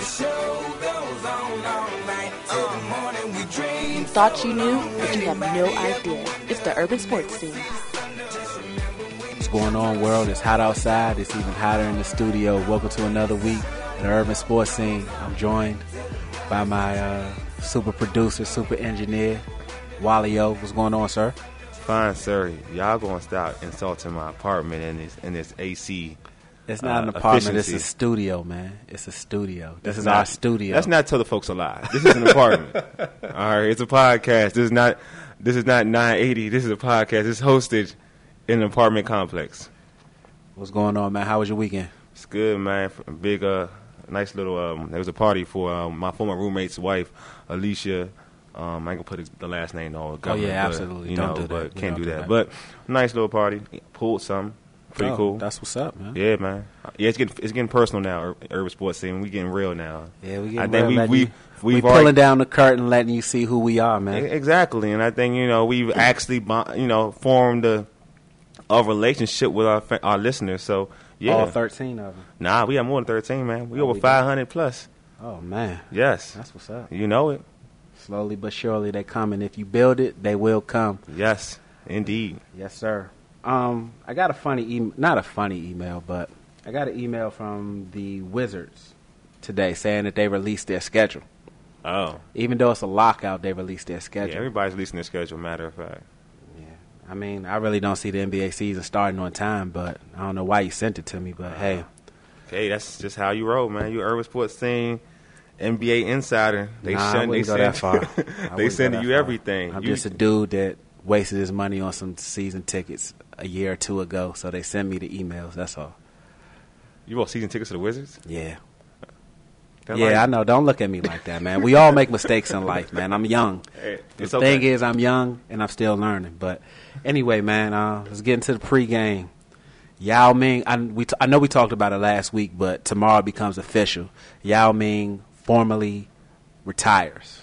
You thought you knew, but you have no idea. It's the Urban Sports Scene. What's going on, world? It's hot outside. It's even hotter in the studio. Welcome to another week of the Urban Sports Scene. I'm joined by my super producer, super engineer, Wally O. What's going on, sir? Fine, sir. Y'all gonna stop insulting my apartment in this AC. It's not an apartment. Efficiency. It's a studio, man. It's a studio. This is not, our studio. Let's not tell the folks a lie. This is an apartment. All right, it's a podcast. This is not 980. This is a podcast. It's hosted in an apartment complex. What's going on, man? How was your weekend? It's good, man. Big, nice little. There was a party for my former roommate's wife, Alicia. I ain't gonna put the last name on. Oh yeah, absolutely. Don't do that. But can't do that. But nice little party. Pulled something. Pretty cool. That's what's up, man. Yeah, man. Yeah, it's getting personal now. Urban Sports Scene. We getting real now. Yeah, we getting real. I think we already pulling down the curtain, letting you see who we are, man. Exactly, and I think we've actually formed a relationship with our listeners. So yeah, all 13 of them. Nah, we have more than 13, man. We over we 500 plus. Oh man, yes, that's what's up. You know it. Slowly but surely they come, and if you build it, they will come. Yes, indeed. Yes, sir. I got a funny not a funny email, but I got an email from the Wizards today saying that they released their schedule. Oh. Even though it's a lockout, they released their schedule. Yeah, everybody's releasing their schedule, matter of fact. Yeah. I mean, I really don't see the NBA season starting on time, but I don't know why you sent it to me, but hey. Hey, that's just how you roll, man. You Urban Sports Scene, NBA insider. I wouldn't go that far. They send you everything. I'm just a dude that wasted his money on some season tickets a year or two ago, so they send me the emails. That's all. You bought season tickets to the Wizards? Yeah. I know. Don't look at me like that, man. We all make mistakes in life, man. I'm young. Hey, the thing is, I'm young and I'm still learning. But anyway, man, let's get into the pregame. Yao Ming, I know we talked about it last week, but tomorrow becomes official. Yao Ming formally retires.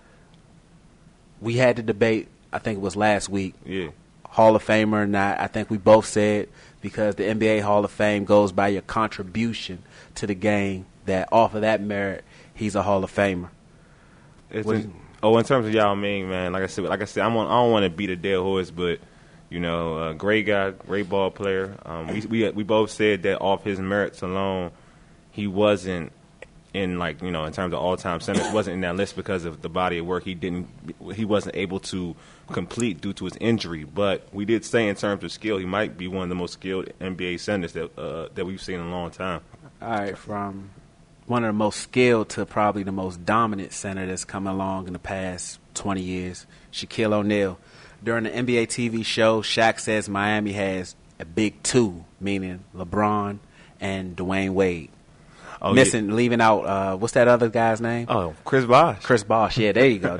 We had the debate, I think it was last week. Yeah. Hall of Famer or not. I think we both said because the NBA Hall of Fame goes by your contribution to the game, that off of that merit, he's a Hall of Famer. In terms of Yao Ming, man, like I said, I don't want to beat a dead horse, but great guy, great ball player. We both said that off his merits alone, he wasn't in in terms of all-time centers, wasn't in that list because of the body of work he wasn't able to complete due to his injury. But we did say in terms of skill, he might be one of the most skilled NBA centers that we've seen in a long time. All right, from one of the most skilled to probably the most dominant center that's come along in the past 20 years, Shaquille O'Neal. During the NBA TV show, Shaq says Miami has a big two, meaning LeBron and Dwayne Wade. Leaving out, what's that other guy's name? Oh, Chris Bosh. Chris Bosh, yeah, there you go.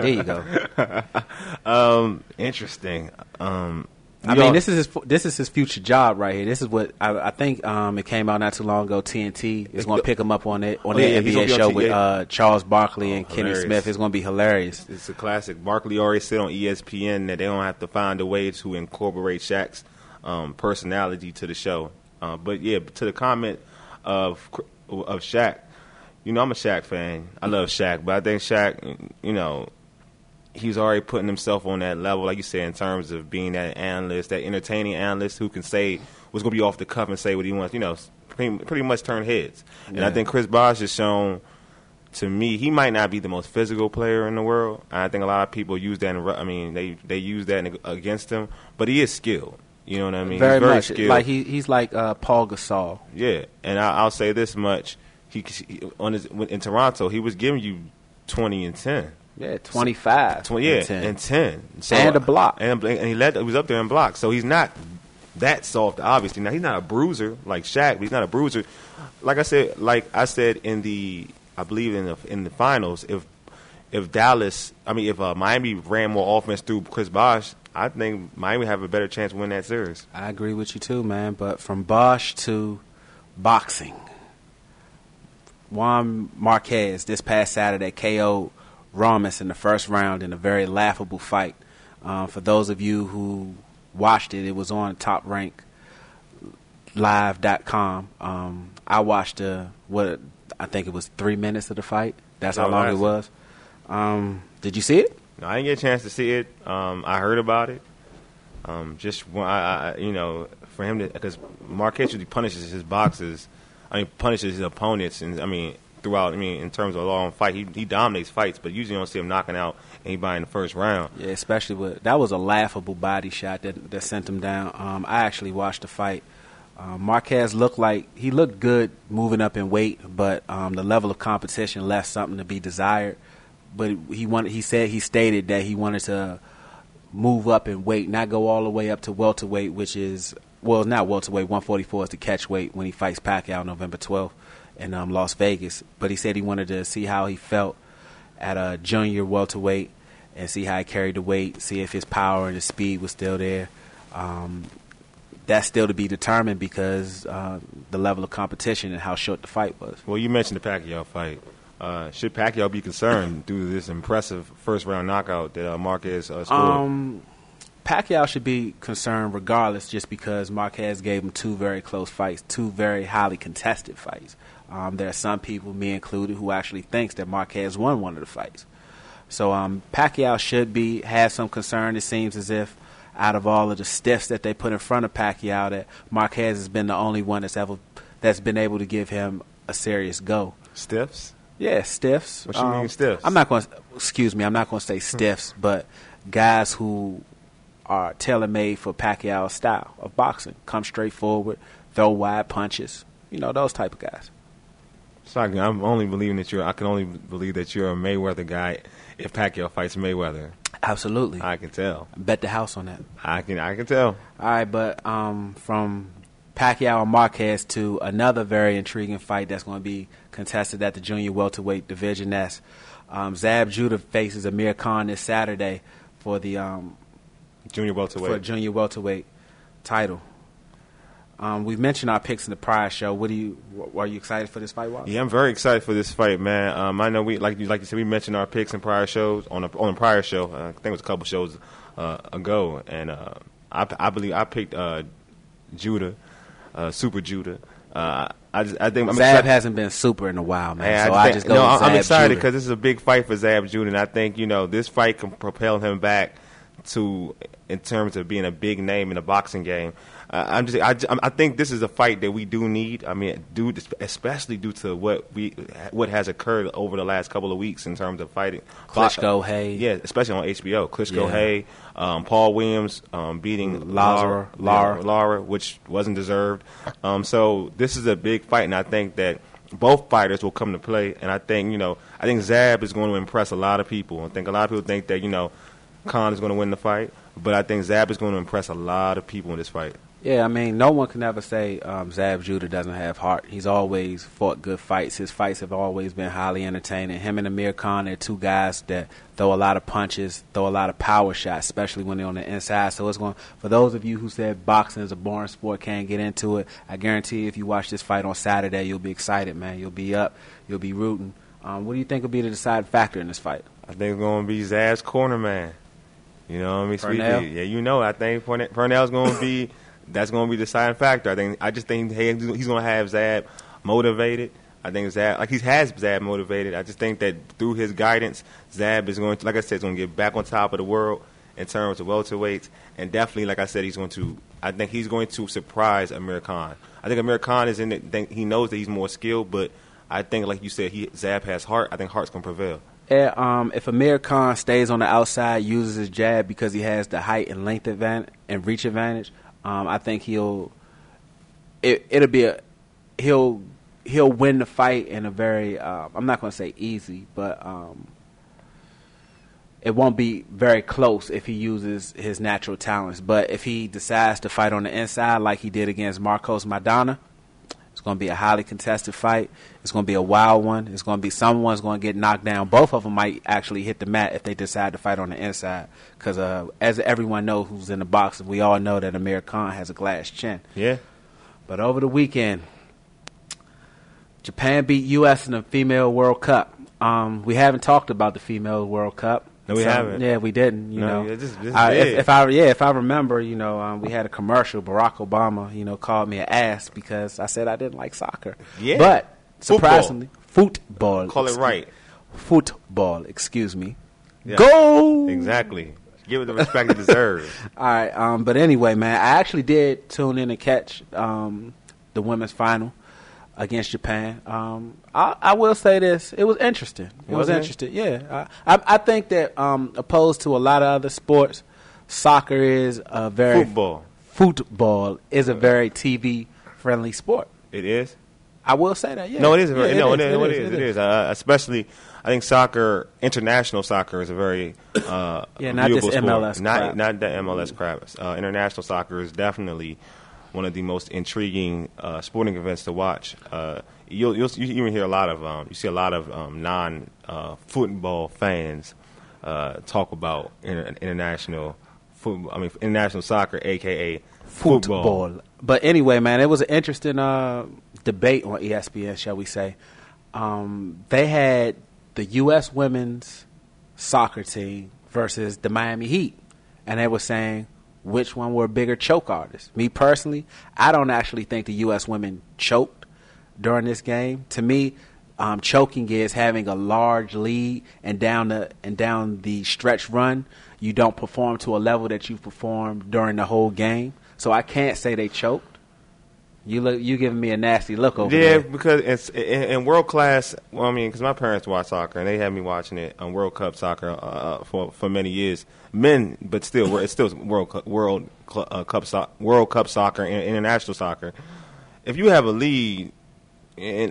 Interesting. This is his future job right here. This is what I think it came out not too long ago. TNT is going to pick him up on their NBA show with Charles Barkley and Kenny Smith. It's going to be hilarious. It's a classic. Barkley already said on ESPN that they don't have to find a way to incorporate Shaq's personality to the show. But yeah, to the comment of Shaq, I'm a Shaq fan. I love Shaq, but I think Shaq, he's already putting himself on that level, like you said, in terms of being that analyst, that entertaining analyst who can say what's going to be off the cuff and say what he wants, pretty much turn heads. And I think Chris Bosh has shown, to me, he might not be the most physical player in the world. I think a lot of people use that, they use that against him, but he is skilled. You know what I mean? Very he's very much. skilled. Like he's like Paul Gasol. Yeah, and I'll say this much: in Toronto, he was giving you 20 and 10. Yeah, 25. And 10. So, and a block. And he was up there in blocks. So he's not that soft, obviously. Now, he's not a bruiser like Shaq, but he's not a bruiser. Like I said in the finals, if Miami ran more offense through Chris Bosh, I think Miami have a better chance to win that series. I agree with you too, man. But from Bosh to boxing, Juan Marquez this past Saturday KO'd Ramos in the first round in a very laughable fight. For those of you who watched it, it was on Top Rank FightLive.com. I watched what I think it was 3 minutes of the fight. That's how long it was. Did you see it? No, I didn't get a chance to see it. I heard about it. For him to, because Marquez usually punishes his boxers. Punishes his opponents, and throughout. In terms of a long fight, he dominates fights, but usually you don't see him knocking out anybody in the first round. Yeah, especially that was a laughable body shot that sent him down. I actually watched the fight. Marquez looked good moving up in weight, but the level of competition left something to be desired. But he stated that he wanted to move up in weight, not go all the way up to welterweight, which is, well, not welterweight. 144 is the catch weight when he fights Pacquiao November 12th in Las Vegas. But he said he wanted to see how he felt at a junior welterweight and see how he carried the weight, see if his power and his speed was still there. That's still to be determined because the level of competition and how short the fight was. Well, you mentioned the Pacquiao fight. Should Pacquiao be concerned due to this impressive first-round knockout that Marquez scored? Pacquiao should be concerned regardless, just because Marquez gave him two very close fights, two very highly contested fights. There are some people, me included, who actually thinks that Marquez won one of the fights. So Pacquiao should have some concern. It seems as if out of all of the stiffs that they put in front of Pacquiao, that Marquez has been the only one that's been able to give him a serious go. Stiffs? Yeah, stiffs. What you mean stiffs? I'm not going to say stiffs, but guys who are tailor-made for Pacquiao's style of boxing. Come straight forward, throw wide punches. Those type of guys. So I can only believe that you're a Mayweather guy if Pacquiao fights Mayweather. Absolutely. I can tell. Bet the house on that. I can tell. All right, but from Pacquiao and Marquez to another very intriguing fight that's going to be contested at the junior welterweight division. That's Zab Judah faces Amir Khan this Saturday for the junior welterweight title. We've mentioned our picks in the prior show. Are you excited for this fight, Walt? Yeah, I'm very excited for this fight, man. I know like you said, we mentioned our picks in prior shows on a prior show. I think it was a couple shows ago, and I believe I picked Judah, Super Judah. I think Zab hasn't been super in a while, man. I'm excited because this is a big fight for Zab Judah, and I think this fight can propel him back in terms of being a big name in the boxing game. I think this is a fight that we do need. Especially due to what has occurred over the last couple of weeks in terms of fighting. Klitschko, Hay. Yeah, especially on HBO. Klitschko, Hay, Paul Williams beating Lara, which wasn't deserved. So this is a big fight, and I think that both fighters will come to play. And I think Zab is going to impress a lot of people. I think a lot of people think that Khan is going to win the fight, but I think Zab is going to impress a lot of people in this fight. Yeah, no one can ever say Zab Judah doesn't have heart. He's always fought good fights. His fights have always been highly entertaining. Him and Amir Khan are two guys that throw a lot of punches, throw a lot of power shots, especially when they're on the inside. So for those of you who said boxing is a boring sport, can't get into it, I guarantee you if you watch this fight on Saturday, you'll be excited, man. You'll be up. You'll be rooting. What do you think will be the deciding factor in this fight? I think it's going to be Zab's corner, man. You know what I mean? Pernell? Yeah, I think Pernell's going to be that's going to be the deciding factor. I just think he's going to have Zab motivated. I think Zab, he has Zab motivated. I just think that through his guidance, Zab is going to, like I said, is going to get back on top of the world in terms of welterweights, and definitely, like I said, I think he's going to surprise Amir Khan. I think Amir Khan is in it. He knows that he's more skilled, but I think, like you said, Zab has heart. I think heart's going to prevail. Yeah, if Amir Khan stays on the outside, uses his jab because he has the height and length advantage and reach advantage, I think he'll win the fight in a very I'm not going to say easy, but it won't be very close if he uses his natural talents. But if he decides to fight on the inside like he did against Marcos Maidana, it's going to be a highly contested fight. It's going to be a wild one. It's going to be someone's going to get knocked down. Both of them might actually hit the mat if they decide to fight on the inside. Because as everyone knows who's in the boxing, we all know that Amir Khan has a glass chin. Yeah. But over the weekend, Japan beat U.S. in the Female World Cup. We haven't talked about the Female World Cup. No, we haven't. Yeah, we didn't. You No, know, it's just if I remember, you know, we had a commercial. Barack Obama, you know, called me an ass because I said I didn't like soccer. Yeah. But surprisingly, football. Call it right. Football. Excuse me. Yeah. Go. Exactly. Give it the respect it deserves. All right. But anyway, man, I actually did tune in and catch the women's final against Japan. I will say this: it was interesting. It was interesting. Yeah, I think that opposed to a lot of other sports, soccer is a very football is a very TV friendly sport. It is. I will say that. Yeah. No, it is. It is. Especially, I think soccer, international soccer, is a very not viewable this MLS sport. crap. Not that MLS crap. International soccer is definitely one of the most intriguing sporting events to watch. You even hear a lot of you see a lot of non football fans talk about international football. I mean international soccer, aka football. But anyway, man, it was an interesting debate on ESPN, shall we say? They had the U.S. women's soccer team versus the Miami Heat, and they were saying which one were bigger choke artists. Me personally, I don't actually think the U.S. women choked during this game. To me, choking is having a large lead and down the stretch run, you don't perform to a level that you performed during the whole game. So I can't say they choked. You giving me a nasty look over there. Yeah, because it's in world class. Well, I mean, because my parents watch soccer and they had me watching it on World Cup soccer for many years. Men, but still, it's still World Cup soccer and international soccer. If you have a lead in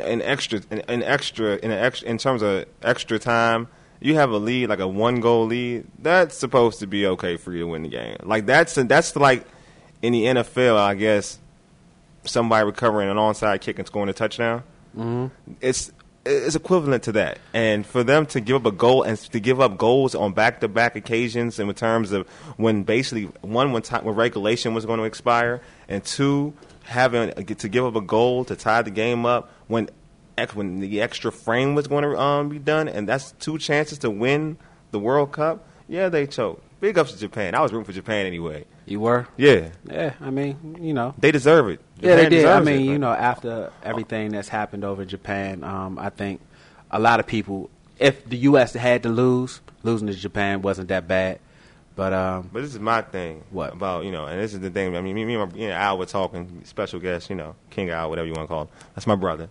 terms of extra time, you have a lead like a 1-goal lead. That's supposed to be okay for you to win the game. Like that's like in the NFL, I guess. Somebody recovering an onside kick and scoring a touchdown. Mm-hmm. It's equivalent to that. And for them to give up a goal and to give up goals on back-to-back occasions, in terms of when basically when regulation was going to expire, and two, having to give up a goal to tie the game up when the extra frame was going to be done, and that's two chances to win the World Cup. Yeah, they choked. Big ups to Japan. I was rooting for Japan anyway. You were? Yeah. Yeah, I mean, you know. They deserve it. Yeah, they did. I mean, you know, after everything that's happened over Japan, I think a lot of people, if the U.S. had to losing to Japan wasn't that bad. But this is my thing. What? About, you know, and this is the thing. I mean, me and Al were talking, special guest, you know, King Al, whatever you want to call him. That's my brother.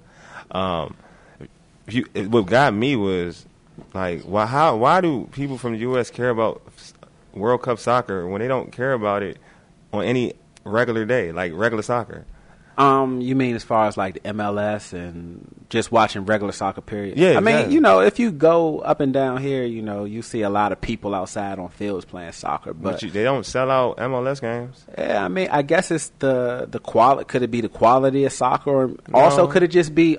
What got me was, like, why do people from the U.S. care about World Cup soccer when they don't care about it on any regular day, like regular soccer? You mean as far as like the MLS and just watching regular soccer period? Yeah, I mean, exactly. you know, if you go up and down here, you know, you see a lot of people outside on fields playing soccer, but they don't sell out MLS games. Yeah, I mean, I guess it's the quality. Could it be the quality of soccer, or also could it just be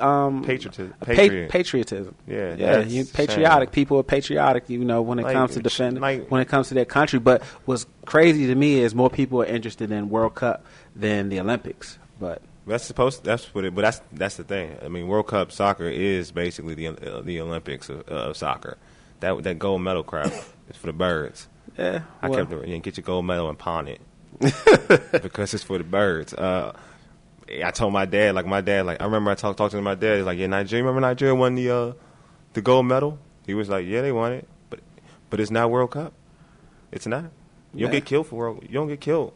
patriotism? Yeah, patriotic. People are patriotic, you know, when it comes to defending, when it comes to their country. But what's crazy to me is more people are interested in World Cup than the Olympics. But that's the thing. I mean, World Cup soccer is basically the Olympics of soccer. That gold medal crap is for the birds. Yeah, I kept it. You get your gold medal and pawn it because it's for the birds. I told my dad, I remember I talked to my dad. He's like, yeah, Nigeria. Remember Nigeria won the gold medal? He was like, yeah, they won it, but it's not World Cup. It's not. You don't get killed You don't get killed.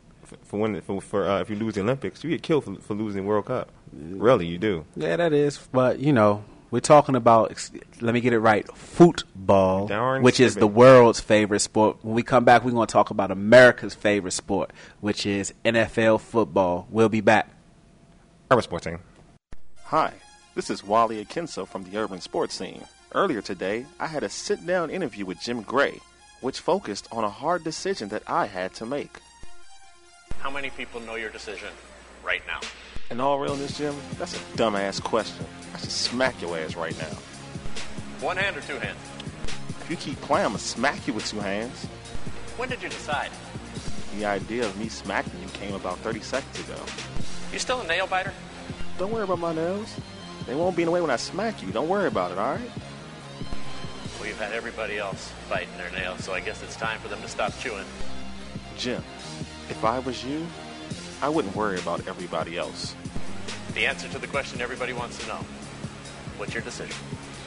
If you lose the Olympics, you get killed for losing the World Cup. Really, you do. Yeah, that is. But, you know, we're talking about, let me get it right, football, which is the world's favorite sport. When we come back, we're going to talk about America's favorite sport, which is NFL football. We'll be back. Urban Sports Scene. Hi, this is Wally Akinso from the Urban Sports Scene. Earlier today, I had a sit-down interview with Jim Gray, which focused on a hard decision that I had to make. How many people know your decision right now? In all realness, Jim, that's a dumbass question. I should smack your ass right now. One hand or two hands? If you keep playing, I'm going to smack you with two hands. When did you decide? The idea of me smacking you came about 30 seconds ago. You still a nail biter? Don't worry about my nails. They won't be in the way when I smack you. Don't worry about it, all right? Well, you've had everybody else biting their nails, so I guess it's time for them to stop chewing. Jim, if I was you, I wouldn't worry about everybody else. The answer to the question everybody wants to know. What's your decision?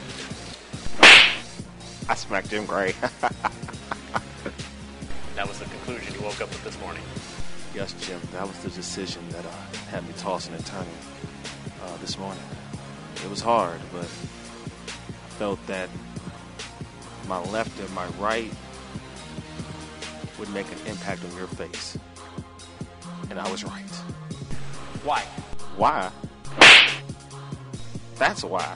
I smacked Jim Gray. That was the conclusion you woke up with this morning. Yes, Jim, that was the decision that had me tossing and turning this morning. It was hard, but I felt that my left and my right would make an impact on your face. And I was right. Why? Why? That's why.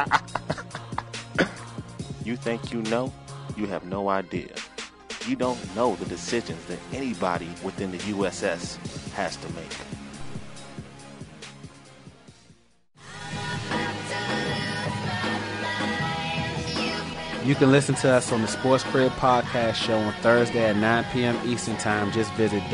You think you know? You have no idea. You don't know the decisions that anybody within the USS has to make. You can listen to us on the Sports Crib Podcast Show on Thursday at 9 p.m. Eastern Time. Just visit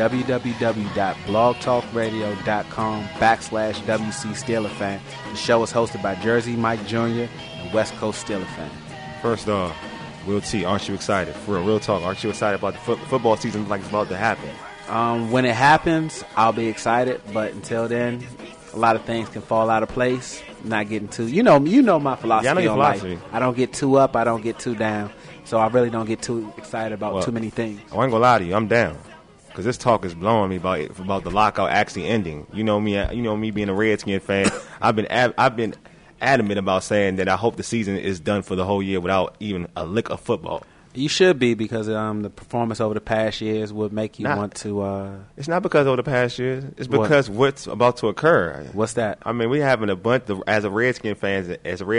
www.blogtalkradio.com/WC Steeler Fan. The show is hosted by Jersey Mike Jr. and West Coast Steeler Fan. First off, Will T, aren't you excited? For real talk, aren't you excited about the football season like it's about to happen? When it happens, I'll be excited. But until then, a lot of things can fall out of place. Not getting too, you know my philosophy. Yeah, I know your on philosophy. life. I don't get too up. I don't get too down. So I really don't get too excited about too many things. I ain't gonna lie to you, I'm down because this talk is blowing me about the lockout actually ending. You know me being a Redskin fan. I've been adamant about saying that I hope the season is done for the whole year without even a lick of football. You should be, because the performance over the past years would make you want to. It's not because over the past years. It's because what's about to occur. What's that? I mean, we're having a bunch as a Redskin fan.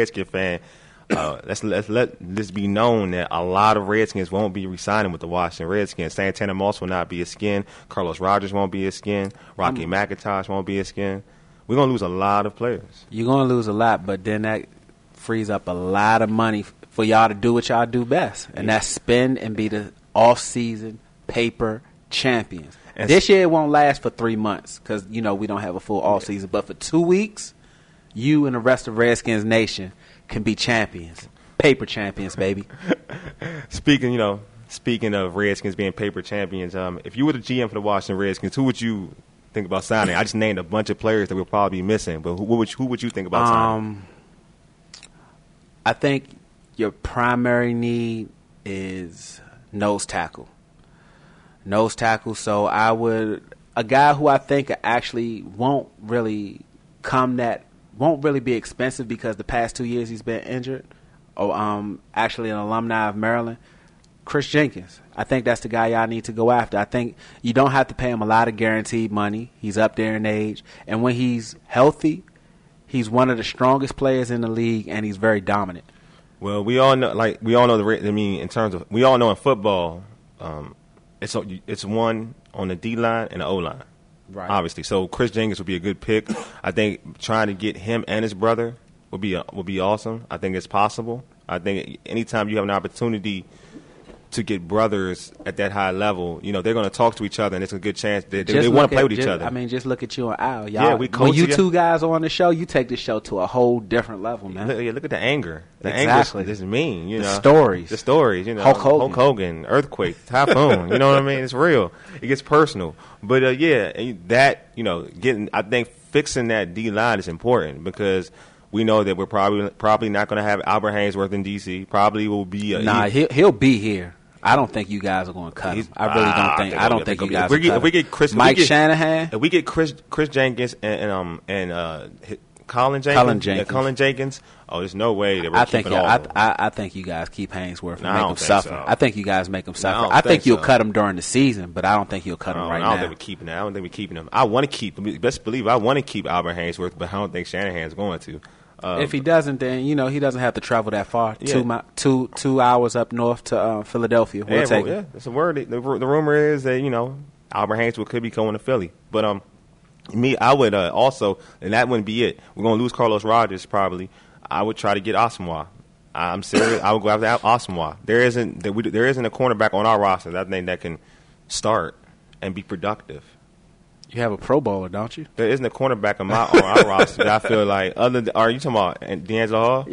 Let's let this be known that a lot of Redskins won't be re-signing with the Washington Redskins. Santana Moss will not be a skin. Carlos Rogers won't be a skin. Rocky McIntosh won't be a skin. We're going to lose a lot of players. You're going to lose a lot, but then that frees up a lot of money for y'all to do what y'all do best, and that's spend and be the off-season paper champions. And this year it won't last for 3 months because, we don't have a full off-season. But for 2 weeks, you and the rest of Redskins Nation can be champions. Paper champions, baby. Speaking of Redskins being paper champions, if you were the GM for the Washington Redskins, who would you think about signing? I just named a bunch of players that we'll probably be missing, but who would you think about signing? I think your primary need is nose tackle. Nose tackle. So a guy who I think actually won't really be expensive because the past 2 years he's been injured. Actually an alumni of Maryland, Chris Jenkins. I think that's the guy y'all need to go after. I think you don't have to pay him a lot of guaranteed money. He's up there in age, and when he's healthy, he's one of the strongest players in the league, and he's very dominant. Well, we all know in terms of, we all know in football, it's one on the D line and the O line, right? Obviously, so Chris Jenkins would be a good pick. I think trying to get him and his brother would be awesome. I think it's possible. I think anytime you have an opportunity to get brothers at that high level, they're going to talk to each other, and it's a good chance they want to play with each other. I mean, just look at you and Al. Y'all, when you two guys are on the show, you take the show to a whole different level, man. Look at the anger. The exactly. anger is mean. The stories. The stories. Hulk Hogan, earthquake, typhoon. You know what I mean? It's real. It gets personal. But I think fixing that D line is important because we know that we're probably not going to have Albert Haynesworth in D.C. Probably will be. He'll be here. I don't think you guys are going to cut him. I really don't think. I don't think you guys. If we get Chris, Shanahan, if we get Chris Jenkins and Colin Jenkins. Oh, there's no way that we're keeping all of them. I think you guys keep Haynesworth and make him suffer. So. I think you guys make him suffer. I think you'll cut him during the season, but I don't think you'll cut him right now. I don't think we're keeping that. I don't think we're keeping him. I want to keep. Best believe I want to keep Albert Haynesworth, but I don't think Shanahan's going to. If he doesn't, then he doesn't have to travel that far. Yeah. 2 hours up north to Philadelphia. We'll take it. That's a word. The rumor is that Albert Haynesworth could be going to Philly, but I would also, and that wouldn't be it. We're going to lose Carlos Rogers probably. I would try to get Asamoah. I'm serious. I would go after Asamoah. There isn't a cornerback on our roster that I think that can start and be productive. You have a Pro Bowler, don't you? There isn't a cornerback on our roster that I feel like are you talking about D'Angelo Hall? Yeah.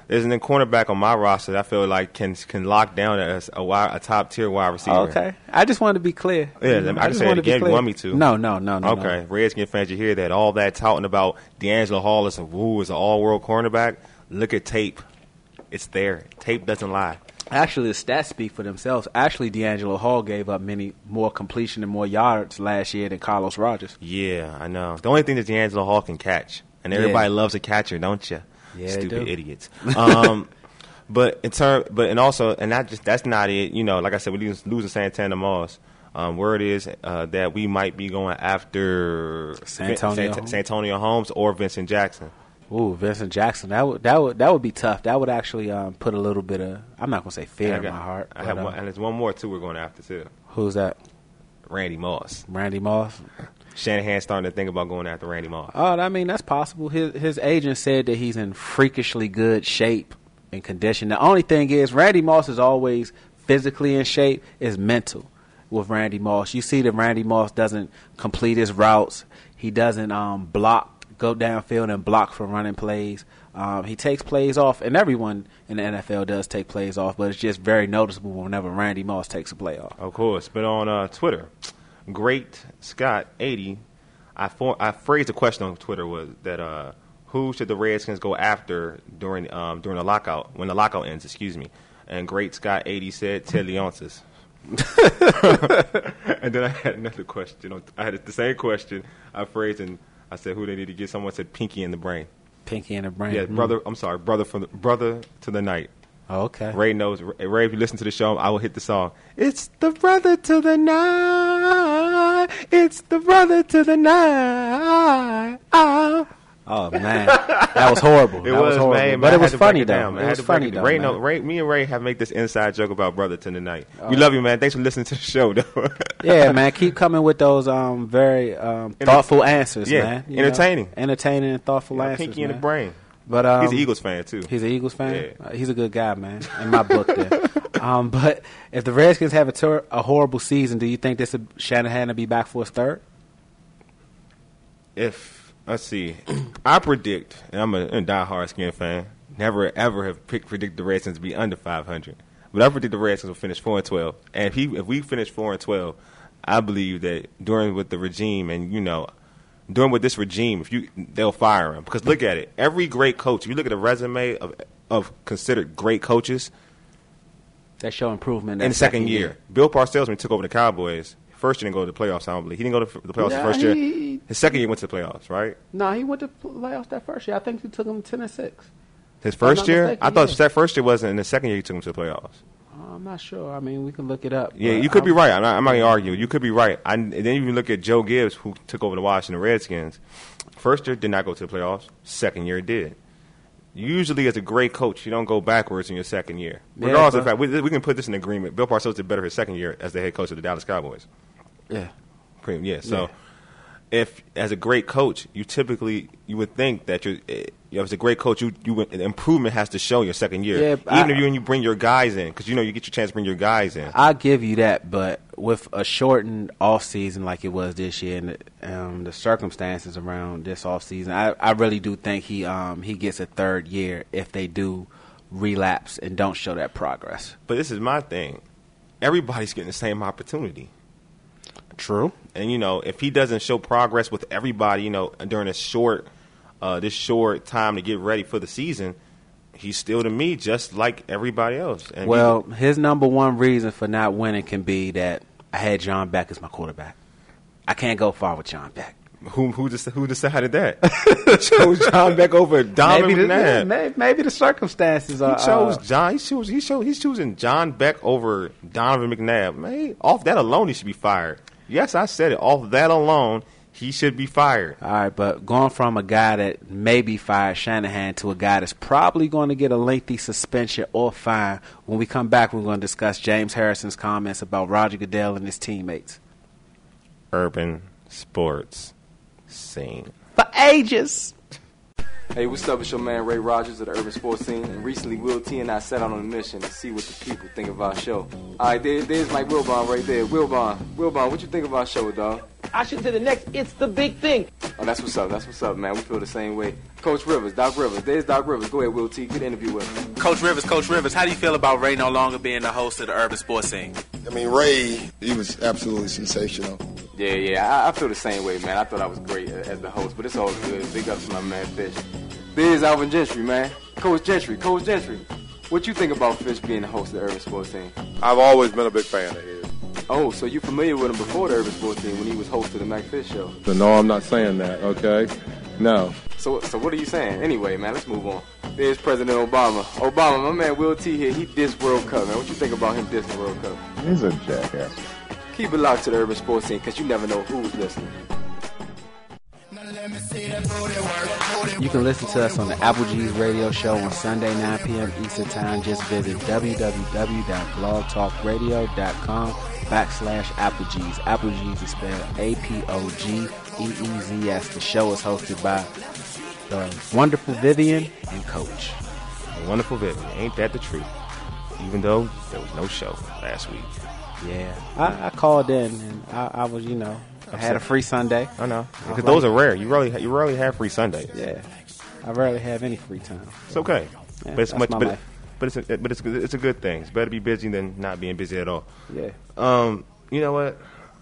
There's a cornerback on my roster that I feel like can lock down as a top tier wide receiver. Okay, I just wanted to be clear. Yeah, I just say it again if you want me to. No. Okay, Redskin fans, you hear that? All that touting about D'Angelo Hall is an all-world cornerback. Look at tape. It's there. Tape doesn't lie. Actually, the stats speak for themselves. Actually, D'Angelo Hall gave up many more completion and more yards last year than Carlos Rogers. Yeah, I know. The only thing that D'Angelo Hall can catch, and everybody loves a catcher, don't you? Yeah, stupid idiots. That's not it. You know, like I said, we're losing Santana Moss. Word is that we might be going after Santonio Holmes or Vincent Jackson. Ooh, Vincent Jackson. That would be tough. That would actually put a little bit of, I'm not gonna say fear in my heart. And there's one more too we're going after too. Who's that? Randy Moss. Randy Moss. Shanahan's starting to think about going after Randy Moss. Oh, I mean, that's possible. His agent said that he's in freakishly good shape and condition. The only thing is, Randy Moss is always physically in shape. It's mental with Randy Moss. You see that Randy Moss doesn't complete his routes. He doesn't go downfield and block for running plays. He takes plays off, and everyone in the NFL does take plays off, but it's just very noticeable whenever Randy Moss takes a play off. Of course. But on Twitter, Great Scott 80, I phrased the question on Twitter was that who should the Redskins go after during the lockout, when the lockout ends, excuse me. And Great Scott 80 said Ted Leonsis. And then I had another question. I had the same question I phrased, and I said who they need to get. Someone said Pinky in the Brain. Pinky in the Brain. Yeah, brother. I'm sorry, brother to the night. Oh, okay. Ray knows. Ray, if you listen to the show, I will hit the song. It's the brother to the night. It's the brother to the night. Oh man, that was horrible. It was horrible, man. But it was funny though. It was funny though. Me and Ray have made this inside joke about brother to the night. We love you, man. Thanks for listening to the show, though. Yeah, man. Keep coming with those very thoughtful answers, man. Entertaining and thoughtful answers. Pinky in the Brain. But he's an Eagles fan too. He's an Eagles fan. Yeah. He's a good guy, man. In my book, there. But if the Redskins have a horrible season, do you think Shanahan will be back for his third? Let's see. I predict, and I'm a diehard Skin fan, never ever have predicted the Redskins to be under 500. But I predict the Redskins will finish 4-12. And if we finish 4-12, I believe that during with the regime and during with this regime, they'll fire him. Because look at it, every great coach. If you look at the resume of considered great coaches, they show improvement in the second year. Bill Parcells, when he took over the Cowboys, first year didn't go to the playoffs. I don't believe he didn't go to the playoffs the first year. His second year went to the playoffs, right? No, he went to the playoffs that first year. I think he took him 10-6. His first year? I thought that first year wasn't. In the second year, he took him to the playoffs. I'm not sure. I mean, we can look it up. Yeah, you could be right. I'm not going to argue. You could be right. And then you look at Joe Gibbs, who took over the Washington Redskins. First year did not go to the playoffs. Second year did. Usually, as a great coach, you don't go backwards in your second year. Regardless of the fact, we can put this in agreement. Bill Parcells did better his second year as the head coach of the Dallas Cowboys. Yeah. So, if as a great coach, you would think that as a great coach, improvement has to show your second year. Yeah, even if you bring your guys in, because you get your chance to bring your guys in. I'll give you that, but with a shortened off season like it was this year, and the circumstances around this off season, I really do think he gets a third year if they do relapse and don't show that progress. But this is my thing: everybody's getting the same opportunity. True. And if he doesn't show progress with everybody, during this short time to get ready for the season, he's still to me just like everybody else. And his number one reason for not winning can be that I had John Beck as my quarterback. I can't go far with John Beck. Who decided that? Chose John Beck over Donovan McNabb. Maybe the circumstances are. He chose John. He's choosing John Beck over Donovan McNabb. Man, off that alone, he should be fired. Yes, I said it. Off that alone, he should be fired. All right, but going from a guy that may be fired, Shanahan, to a guy that's probably going to get a lengthy suspension or fine. When we come back, we're going to discuss James Harrison's comments about Roger Goodell and his teammates. Urban sports scene. For ages. Hey, what's up? It's your man Ray Rogers of the Urban Sports Scene, and recently Will T and I set out on a mission to see what the people think of our show. All right, there's Mike Wilbon right there. Wilbon, what you think of our show, dog? I shouldn't say the next. It's the big thing. Oh, that's what's up. That's what's up, man. We feel the same way. Coach Rivers, Doc Rivers. There's Doc Rivers. Go ahead, Will T. Good interview with him. Coach Rivers, how do you feel about Ray no longer being the host of the Urban Sports Scene? I mean, Ray, he was absolutely sensational. Yeah, I feel the same way, man. I thought I was great as the host, but it's all good. Big ups to my man Fish. Biz Alvin Gentry, man. Coach Gentry. What you think about Fish being the host of the Urban Sports Scene? I've always been a big fan of his. Oh, so you familiar with him before the Urban Sports Scene when he was host of the Mac Fish Show? No, I'm not saying that, okay? No. So what are you saying? Anyway, man, let's move on. There's President Obama. Obama, my man Will T here, he dissed World Cup, man. What you think about him dissing World Cup? He's a jackass. Keep it locked to the Urban Sports Scene, because you never know who's listening. You can listen to us on the Apple G's radio show on Sunday, 9 p.m. Eastern Time. Just visit www.blogtalkradio.com/Apple G's. Apple G's is spelled APOGEEZS. The show is hosted by the wonderful Vivian and Coach. The wonderful Vivian. Ain't that the truth? Even though there was no show last week. Yeah, I called in and I was, I had a free Sunday. I know, because those are rare. You rarely have free Sundays. Yeah, I rarely have any free time. It's okay, Yeah, but it's that's my life. But it's a good thing. It's better to be busy than not being busy at all. Yeah. You know what?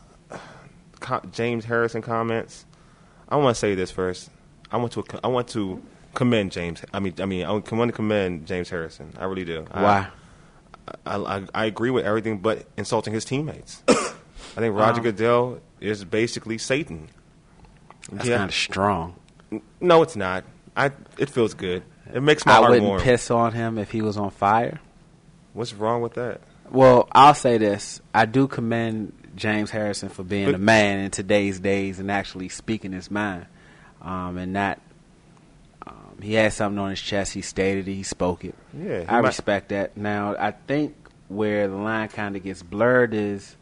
James Harrison comments. I want to say this first. I want to commend James. I want to commend James Harrison. I really do. Why? I agree with everything but insulting his teammates. I think Roger Goodell is basically Satan. That's kind of strong. No, it's not. It feels good. It makes my I heart wouldn't warm. piss on him if he was on fire. What's wrong with that? Well, I'll say this. I do commend James Harrison for being a man in today's days and actually speaking his mind. And not, he had something on his chest. He stated it. He spoke it. Yeah, I respect that. Now, I think where the line kind of gets blurred is,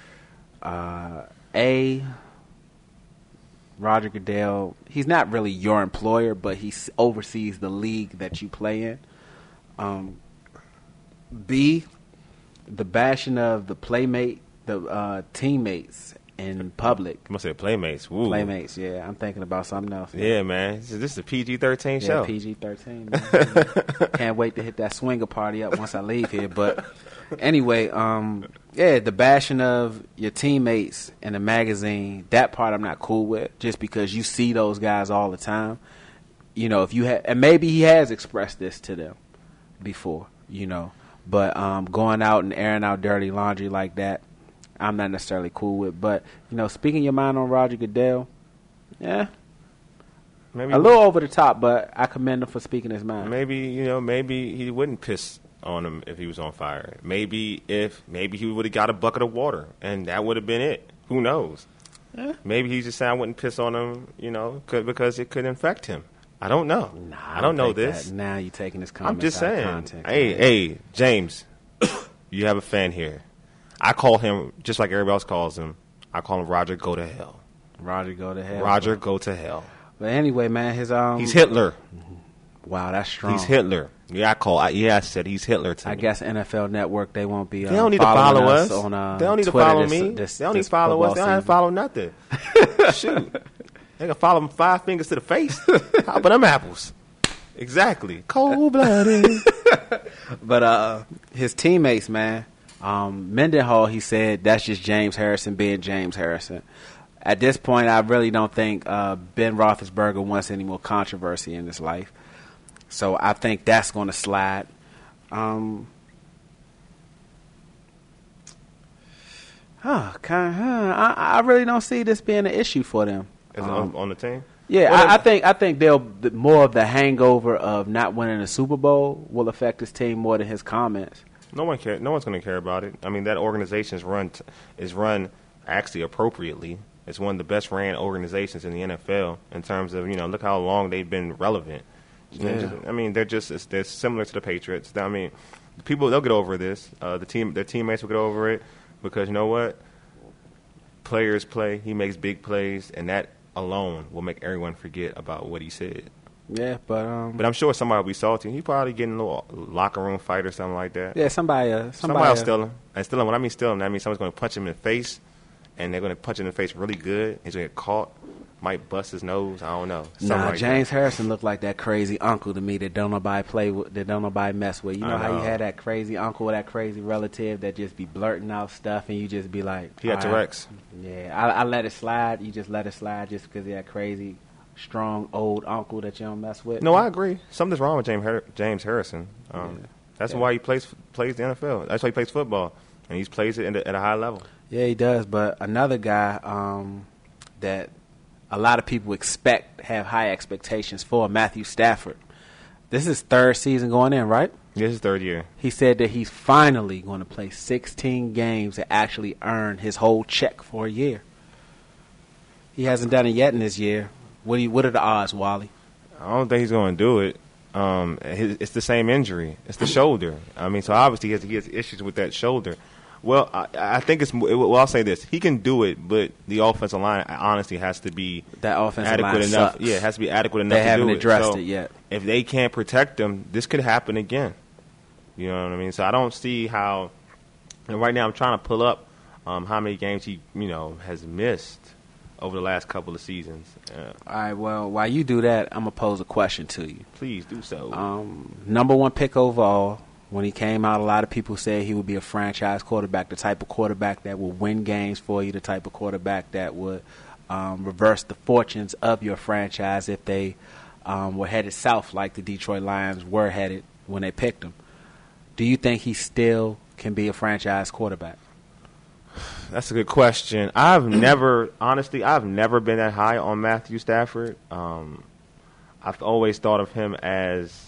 Roger Goodell, he's not really your employer, but he oversees the league that you play in. B, the bashing of the teammates in public. You must say playmates. Ooh. Playmates, yeah. I'm thinking about something else. Yeah, man. This is a PG-13 show. Yeah, PG-13. Can't wait to hit that swinger party up once I leave here. But anyway, the bashing of your teammates in the magazine, that part I'm not cool with, just because you see those guys all the time. If you and maybe he has expressed this to them before, but going out and airing out dirty laundry like that, I'm not necessarily cool with. But, speaking your mind on Roger Goodell, yeah, maybe a little over the top, but I commend him for speaking his mind. Maybe he wouldn't piss on him if he was on fire. Maybe he would have got a bucket of water, and that would have been it. Who knows? Yeah. Maybe he just said I wouldn't piss on him, because it could infect him. I don't know. I don't know this. Now you're taking this comment. I'm just out of saying. context. Hey, James, you have a fan here. I call him just like everybody else calls him. I call him Roger. Go to hell. Roger, go to hell. Roger, go to hell. But anyway, man, he's Hitler. Wow, that's strong. He's Hitler. Yeah, I said he's Hitler to me. I guess NFL Network, they won't be. They don't need to follow us. On, they don't need Twitter to follow me. They don't need to follow us. They don't have to follow nothing. Shoot, they can follow him 5 fingers to the face. How about them apples? Exactly. Cold-blooded. But his teammates, man. Mendenhall, he said that's just James Harrison being James Harrison. At this point, I really don't think Ben Roethlisberger wants any more controversy in his life. So I think that's going to slide. I really don't see this being an issue for them. On the team? Yeah, well, I think more of the hangover of not winning a Super Bowl will affect his team more than his comments. No one cares. No one's going to care about it. I mean, that organization is run actually appropriately. It's one of the best ran organizations in the NFL in terms of look how long they've been relevant. Yeah. They're similar to the Patriots. I mean, people they'll get over this. Their teammates will get over it because you know what? Players play. He makes big plays, and that alone will make everyone forget about what he said. Yeah, but I'm sure somebody will be salty. He probably getting a little locker room fight or something like that. Yeah, somebody will steal him. And steal him. When I mean steal him, that means someone's going to punch him in the face, and they're going to punch him in the face really good. He's going to get caught, might bust his nose. I don't know. James Harrison looked like that crazy uncle to me that don't nobody play with, that don't nobody mess with. You know how you had that crazy uncle, that crazy relative that just be blurting out stuff, and you just be like, he had Tourette's. Yeah, I let it slide. You just let it slide just because he had crazy, strong old uncle that you don't mess with. No, I agree. Something's wrong with James Harrison. That's why he plays the NFL. That's why he plays football, and he plays it at a high level. Yeah, he does. But another guy that a lot of people have high expectations for, Matthew Stafford. This is his third season going in, right? Yeah, his third year. He said that he's finally going to play 16 games to actually earn his whole check for a year. He hasn't done it yet in this year. What are the odds, Wally? I don't think he's going to do it. It's the same injury. It's the shoulder. I mean, so obviously he has issues with that shoulder. Well, I think I'll say this. He can do it, but the offensive line honestly has to be adequate enough. Sucks. Yeah, it has to be adequate enough to do it. They haven't addressed it yet. If they can't protect him, this could happen again. You know what I mean? So I don't see how. And right now I'm trying to pull up how many games he has missed over the last couple of seasons. All right, well, while you do that, I'm going to pose a question to you. Please do so. Number one pick overall. When he came out, a lot of people said he would be a franchise quarterback, the type of quarterback that will win games for you, the type of quarterback that would reverse the fortunes of your franchise if they were headed south like the Detroit Lions were headed when they picked him. Do you think he still can be a franchise quarterback? That's a good question. I've never been that high on Matthew Stafford. I've always thought of him as,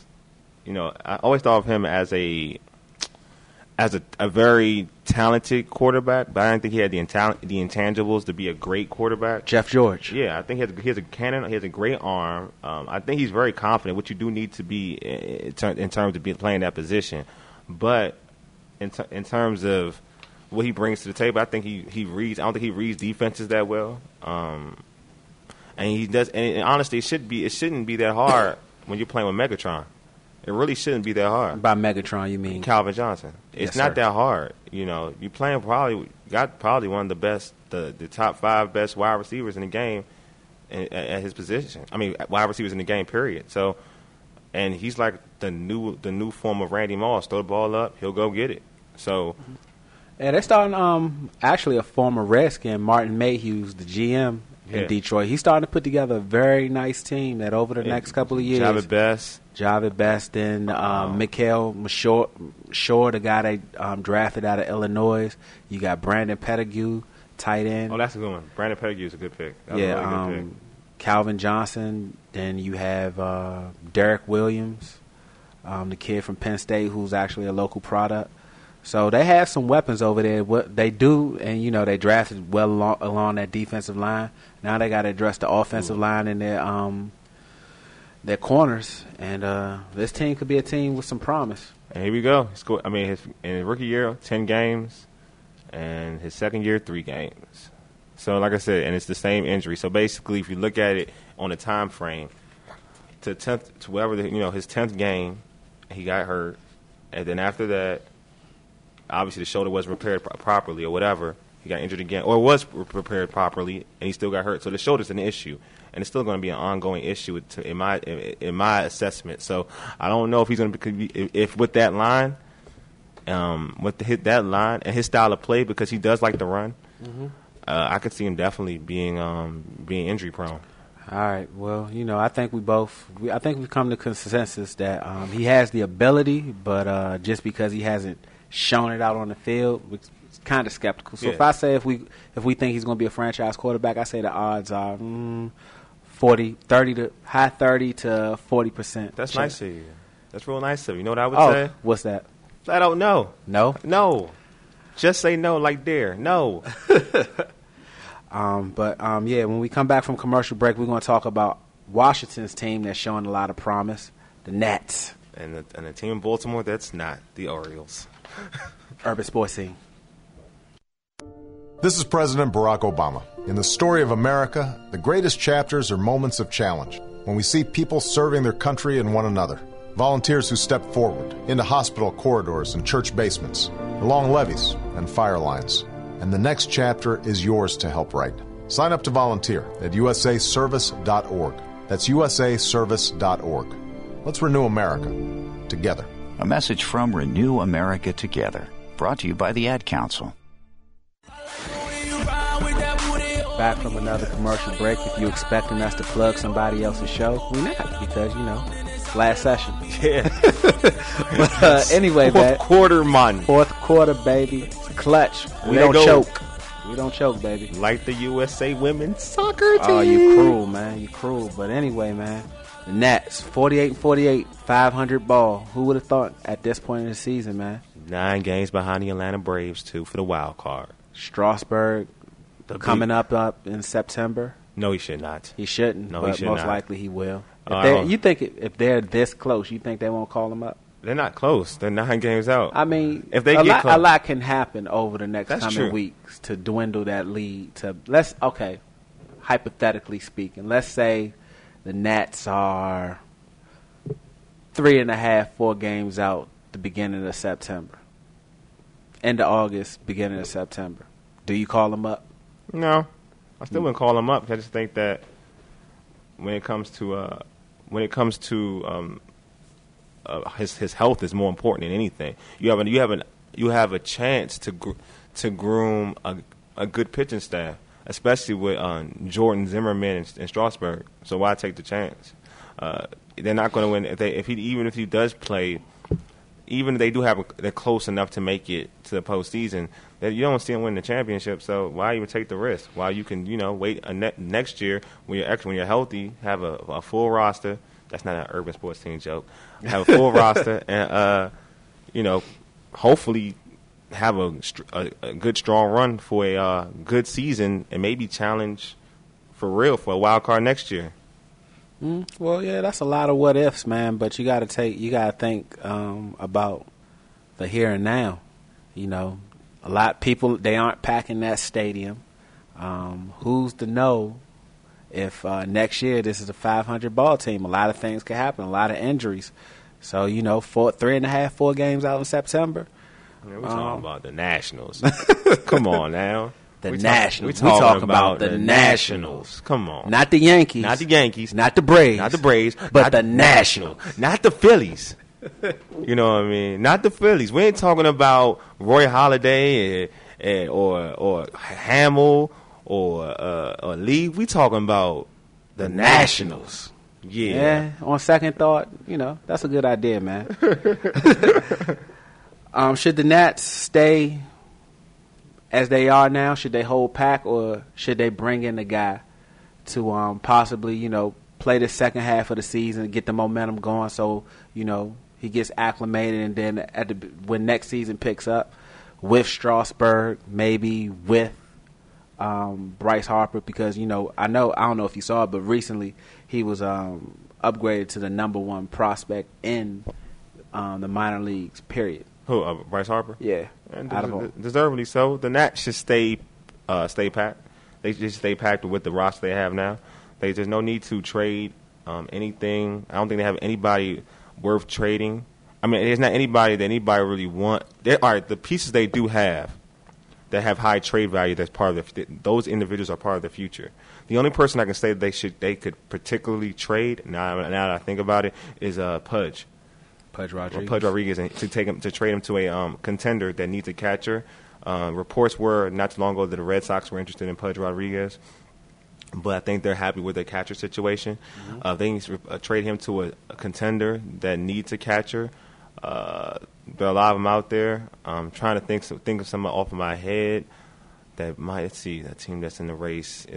a very talented quarterback, but I didn't think he had the intangibles to be a great quarterback. Jeff George. Yeah, I think he has a cannon. He has a great arm. I think he's very confident, which you do need to be in terms of playing that position. But in terms of what he brings to the table, I think he reads. I don't think he reads defenses that well. And he does. And honestly, it shouldn't be that hard when you're playing with Megatron. It really shouldn't be that hard. By Megatron, you mean Calvin Johnson? It's not that hard. You're playing probably one of the best, the top 5 best wide receivers in the game at his position. I mean, wide receivers in the game, period. So, and he's like the new form of Randy Moss. Throw the ball up, he'll go get it. So, yeah, they're starting actually a former Redskin, Martin Mayhew's the GM in Detroit. He's starting to put together a very nice team that over the next couple of years. Javid Best and Mikael Shore, the guy they drafted out of Illinois. You got Brandon Pettigrew, tight end. Oh, that's a good one. Brandon Pettigrew is a good pick. That's a really good pick. Calvin Johnson. Then you have Derek Williams, the kid from Penn State who's actually a local product. So they have some weapons over there. What they do, and they drafted well along that defensive line. Now they got to address the offensive line and their corners. And this team could be a team with some promise. And here we go. In his rookie year, 10 games, and his second year, 3 games. So like I said, and it's the same injury. So basically, if you look at it on a time frame, his 10th game, he got hurt, and then after that, obviously the shoulder wasn't repaired properly or whatever. He got injured again, or was prepared properly, and he still got hurt. So the shoulder's an issue, and it's still going to be an ongoing issue in my assessment. So I don't know if he's going to be if with that line, that line and his style of play, because he does like to run. Mm-hmm. I could see him definitely being injury prone. All right. Well, I think we've come to consensus that he has the ability, but just because he hasn't shown it out on the field, it's kind of skeptical. So if I say if we think he's going to be a franchise quarterback, I say the odds are 30 to high 30 to 40%. That's nice of you. That's real nice of you. You know what I would say? What's that? I don't know. No. Just say no like dare. No. When we come back from commercial break, we're going to talk about Washington's team that's showing a lot of promise, the Nets. And the team in Baltimore that's not the Orioles. Urban Sports Scene. This is President Barack Obama. In the story of America, the greatest chapters are moments of challenge, when we see people serving their country and one another. Volunteers who step forward into hospital corridors and church basements, along levees and fire lines. and the next chapter is yours to help write. Sign up to volunteer at usaservice.org. That's usaservice.org. Let's renew America together. A message from Renew America Together, brought to you by the Ad Council. Back from another commercial break. If you're expecting us to plug somebody else's show, we're not, because, last session. Yeah. But anyway, Fourth quarter, man. Fourth quarter, baby. Clutch. We don't choke. We don't choke, baby. Like the USA women's soccer team. Oh, you cruel, man. You cruel. But anyway, man, the Nats, 48-48, 500 ball. Who would have thought at this point in the season, man? 9 games behind the Atlanta Braves, 2 for the wild card. Strasburg coming up in September. No, he should not. He shouldn't, no, but he should most not. likely he will. You think if they're this close, you think they won't call him up? They're not close. They're 9 games out. I mean, if they a get lot can happen over the next coming true. weeks to dwindle that lead. Hypothetically speaking, let's say the Nats are 3.5, 4 games out the beginning of September. End of August, beginning of September. Do you call them up? No, I still wouldn't call him up. I just think that when it comes to his health is more important than anything. You have a chance to groom a good pitching staff, especially with Jordan, Zimmerman, and Strasburg. So why take the chance? They're not going to win even if he does play. Even if they're close enough to make it to the postseason, that you don't see them win the championship. So why even take the risk? While you can, wait next year when you're healthy, have a full roster. That's not an Urban Sports Team joke. Have a full roster and hopefully have a good strong run for a good season and maybe challenge for real for a wild card next year. Well, yeah, that's a lot of what ifs, man. But you got to think about the here and now. A lot of people, they aren't packing that stadium. Who's to know if next year this is a 500 ball team? A lot of things could happen. A lot of injuries. So 3.5, 4 games out in September. Yeah, we're talking about the Nationals. Come on now. We talk about the Nationals. Come on. Not the Yankees. Not the Yankees. Not the Braves. Not the Braves. But the Nationals. Not the Phillies. You know what I mean? Not the Phillies. We ain't talking about Roy Halladay or Hamill or Lee. We talking about the Nationals. Yeah. On second thought, that's a good idea, man. Should the Nats stay as they are now? Should they hold pack, or should they bring in a guy to possibly, play the second half of the season, get the momentum going, so he gets acclimated, and then when next season picks up with Strasburg, maybe with Bryce Harper, because I don't know if you saw it, but recently he was upgraded to the number 1 prospect in the minor leagues. Period. Who? Bryce Harper? Yeah, and deservedly so. The Nats should stay packed. They just stay packed with the roster they have now. There's no need to trade anything. I don't think they have anybody worth trading. I mean, there's not anybody that anybody really want. The pieces they do have that have high trade value. That's part of those individuals are part of the future. The only person I can say they could particularly trade now that I think about it is Pudge Rodriguez, and to trade him to a contender that needs a catcher. Reports were not too long ago that the Red Sox were interested in Pudge Rodriguez, but I think they're happy with their catcher situation. Mm-hmm. They need to trade him to a contender that needs a catcher. There are a lot of them out there. I'm trying to think of some off of my head that might. Let's see, that team that's in the race.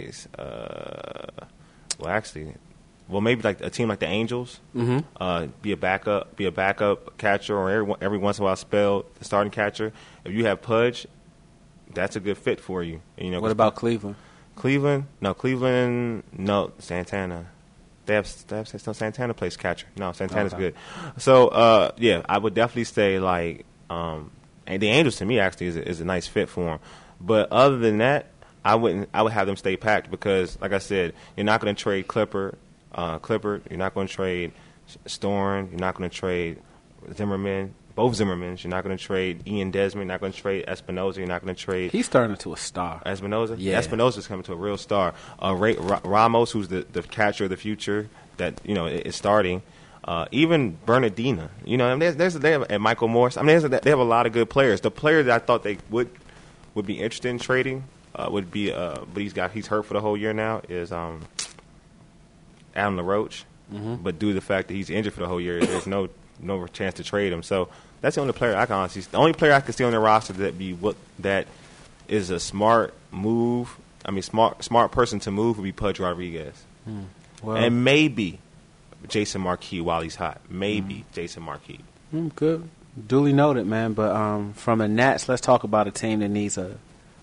Well, maybe like a team like the Angels, mm-hmm. Be a backup catcher, or every once in a while spell the starting catcher. If you have Pudge, that's a good fit for you. What about Cleveland? Cleveland, no, Santana. They have Santana plays catcher. No, Santana's good. So I would definitely say and the Angels to me actually is a nice fit for him. But other than that, I would have them stay packed because, like I said, you're not going to trade Clippard. You're not going to trade Storm. You're not going to trade Zimmerman. both Zimmermans. You're not going to trade Ian Desmond. You're not going to trade Espinoza. You're not going to trade. He's turning into a star. Espinoza? Yeah. Espinoza's coming to a real star. Ramos, who's the catcher of the future that, is starting. Even Bernardina. And Michael Morse. They have a lot of good players. The player that I thought they would be interested in trading would be, but he's hurt for the whole year now, is Adam LaRoche. Mm-hmm. But due to the fact that he's injured for the whole year, there's no chance to trade him. So that's the only player I can honestly. The only player I can see on their roster that is a smart move. I mean, smart person to move would be Pudge Rodriguez, and maybe Jason Marquis while he's hot. Maybe Jason Marquis. Good, duly noted, man. But from the Nats, let's talk about a team that needs a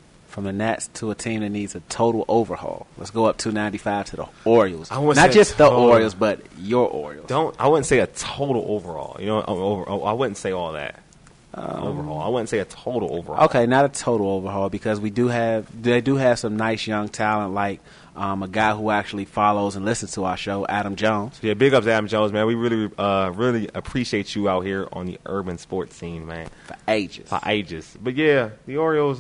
total overhaul. Let's go up 295 to the Orioles. Not just the Orioles, but your Orioles. I wouldn't say a total overhaul. I wouldn't say all that. Overhaul. I wouldn't say a total overhaul. Okay, not a total overhaul because they do have some nice young talent like a guy who actually follows and listens to our show, Adam Jones. Yeah, big ups to Adam Jones, man. We really appreciate you out here on the urban sports scene, man. For ages. But yeah, the Orioles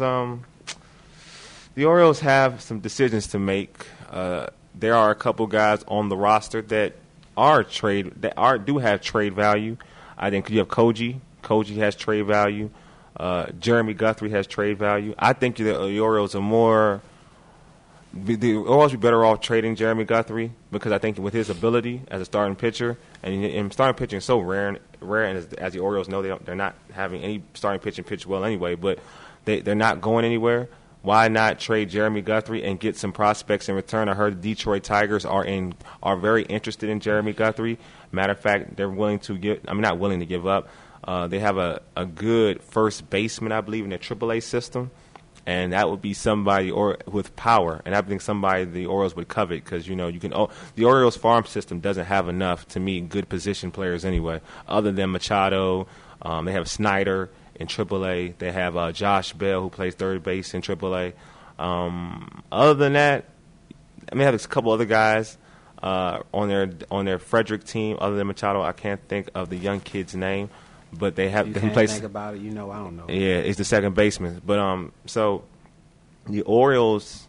have some decisions to make. There are a couple guys on the roster that do have trade value. I think you have Koji. Koji has trade value. Jeremy Guthrie has trade value. I think the Orioles would be better off trading Jeremy Guthrie because I think with his ability as a starting pitcher, and starting pitching is so rare, and as the Orioles know, they're not having any starting pitching pitch well anyway, but they're not going anywhere. Why not trade Jeremy Guthrie and get some prospects in return? I heard the Detroit Tigers are very interested in Jeremy Guthrie. Matter of fact, they're willing to not willing to give up. They have a good first baseman, I believe, in their AAA system, and that would be somebody with power, and I think somebody the Orioles would covet because the Orioles farm system doesn't have enough to me good position players anyway, other than Machado. They have Snyder in AAA. They have Josh Bell, who plays third base in AAA. Other than that, they have a couple other guys on their Frederick team. Other than Machado, I can't think of the young kid's name, but they have. You can't think about it, I don't know. Yeah, it's the second baseman. But so the Orioles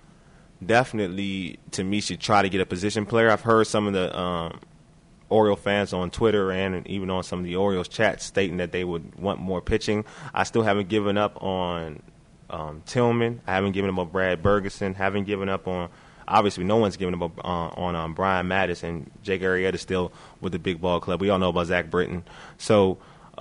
definitely, to me, should try to get a position player. I've heard some of the Oriole fans on Twitter and even on some of the Orioles chats stating that they would want more pitching. I still haven't given up on Tillman. I haven't given up on Brad Bergeson. Haven't given up on, obviously no one's given up on Brian Mattis, and Jake Arrieta still with the big ball club. We all know about Zach Britton. So,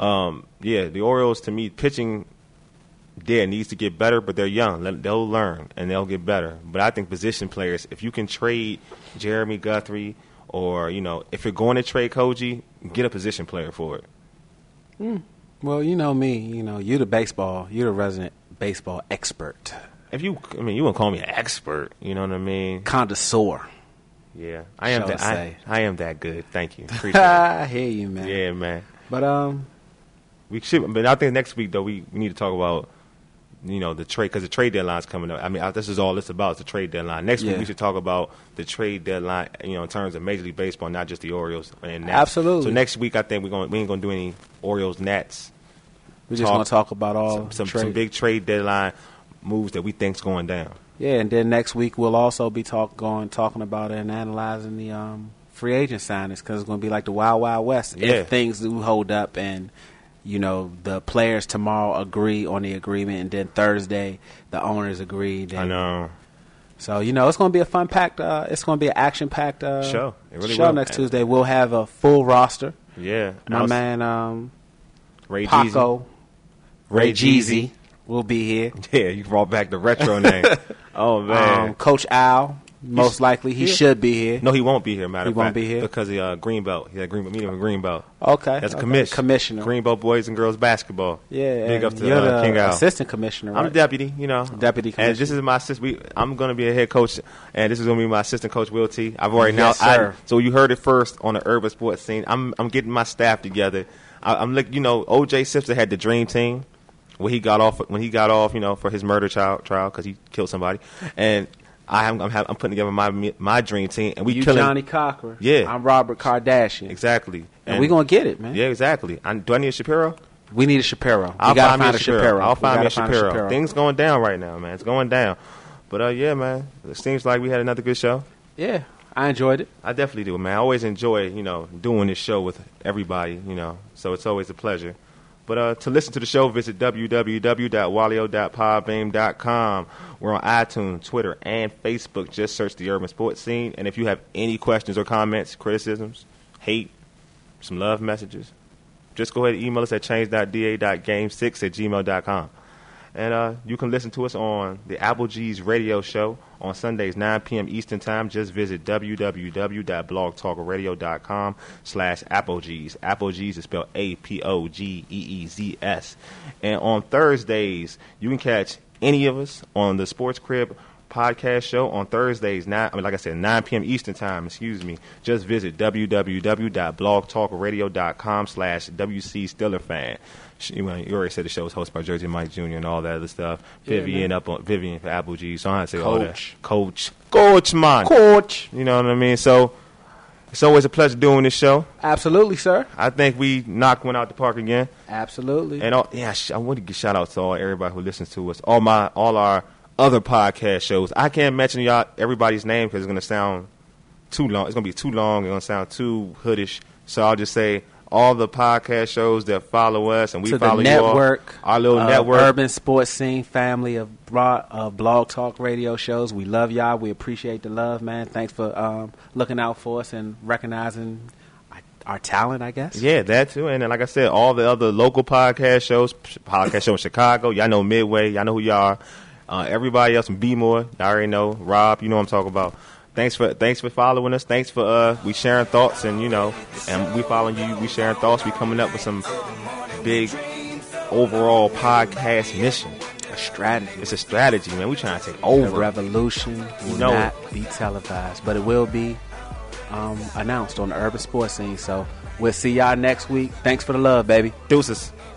the Orioles, to me, pitching there needs to get better, but they're young. They'll learn, and they'll get better. But I think position players, if you can trade Jeremy Guthrie, or, if you're going to trade Koji, get a position player for it. Well, you know me. You're the resident baseball expert. You wouldn't call me an expert. You know what I mean? Connoisseur. Yeah, I am that. I am that good. Thank you. Appreciate it. I hear you, man. Yeah, man. But we should. But I think next week though we need to talk about the trade, because the trade deadline's coming up. This is all it's about, is the trade deadline. Next week we should talk about the trade deadline, in terms of Major League Baseball, not just the Orioles and Nats. Absolutely. So next week I think we ain't gonna do any Orioles Nats. We're just gonna talk about all some big trade deadline moves that we think's going down. Yeah, and then next week we'll also be talking about and analyzing the free agent signings, because it's going to be like the Wild Wild West if things do hold up and the players tomorrow agree on the agreement, and then Thursday the owners agree. I know. So it's going to be a fun-packed. It's going to be an action-packed show. It really show will. next Tuesday. We'll have a full roster. Yeah, my man Ray Paco, Ray Jeezy will be here. Yeah, you brought back the retro name. Oh man, Coach Al. Most likely he should be here. No, he won't be here, matter of fact. He won't be here? Because he Greenbelt. He had meeting with Greenbelt. Okay. That's commissioner. Greenbelt boys and girls basketball. Yeah. Big up to you're the King Al. assistant commissioner, right? I'm deputy, Deputy commissioner. And this is my assistant. I'm going to be a head coach, and this is going to be my assistant coach, Will T. I've already so you heard it first on the urban sports scene. I'm getting my staff together. I'm like, O.J. Simpson had the dream team when he got off, for his murder trial because he killed somebody, and I'm putting together my dream team, and we killing Johnny Cochran. Yeah, I'm Robert Kardashian. Exactly, and we're gonna get it, man. Yeah, exactly. Do I need a Shapiro? We need a Shapiro. I'll gotta find me a Shapiro. I'll find me a find Shapiro. Things going down right now, man. It's going down. But yeah, man. It seems like we had another good show. Yeah, I enjoyed it. I definitely do, man. I always enjoy, doing this show with everybody, So it's always a pleasure. But to listen to the show, visit www.walio.podbean.com. We're on iTunes, Twitter, and Facebook. Just search The Urban Sports Scene. And if you have any questions or comments, criticisms, hate, some love messages, just go ahead and email us at change.da.game6@gmail.com. And you can listen to us on the Apple G's radio show on Sundays, 9 p.m. Eastern Time. Just visit www.blogtalkradio.com/AppleG's. Apple G's is spelled APOGEEZS. And on Thursdays, you can catch any of us on the Sports Crib podcast show on Thursdays, 9 p.m. Eastern Time, Just visit www.blogtalkradio.com/WC You already said the show was hosted by Jersey Mike Jr. and all that other stuff. Yeah, Vivian for Apple G. So I have to say all that. Coach, man. Coach. You know what I mean? So it's always a pleasure doing this show. Absolutely, sir. I think we knocked one out the park again. Absolutely. And I want to give shout out to everybody who listens to us. All our other podcast shows. I can't mention everybody's name because it's going to sound too long. It's going to be too long. It's going to sound too hoodish. So I'll just say all the podcast shows that follow us and we follow you all. Our little network. Urban Sports Scene family of Blog Talk radio shows. We love y'all. We appreciate the love, man. Thanks for looking out for us and recognizing our talent, I guess. Yeah, that too. And then, like I said, all the other local podcast shows in Chicago. Y'all know Midway. Y'all know who y'all are. Everybody else from B-More. Y'all already know. Rob, you know what I'm talking about. Thanks for following us. Thanks for we sharing thoughts and we following you. We sharing thoughts. We coming up with some big overall podcast mission. A strategy. It's a strategy, man. We trying to take over. The revolution will not be televised, but it will be announced on the Urban Sports Scene. So we'll see y'all next week. Thanks for the love, baby. Deuces.